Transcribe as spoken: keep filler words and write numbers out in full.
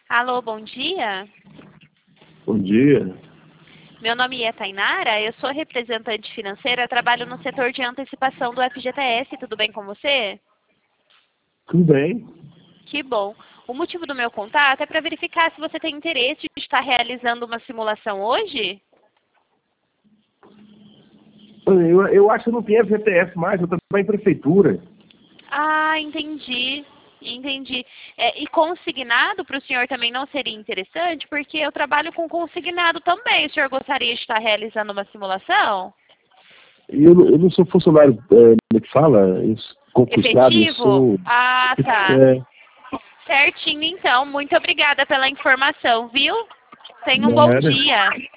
Alô, bom dia. Bom dia. Meu nome é Tainara, eu sou representante financeira, trabalho no setor de antecipação do F G T S, tudo bem com você? Tudo bem? Que bom. O motivo do meu contato é para verificar se você tem interesse de estar realizando uma simulação hoje? Eu, eu acho que não tem F G T S mais, eu trabalho em prefeitura. Ah, entendi. Entendi. É, e consignado para o senhor também não seria interessante, porque eu trabalho com consignado também. O senhor gostaria de estar realizando uma simulação? E eu, eu não sou funcionário, é, como é que fala? Eu sou concursado, eu Efetivo? sou... Ah, tá. É, Certinho, então. Muito obrigada pela informação, viu? Tenha um bom nada. dia.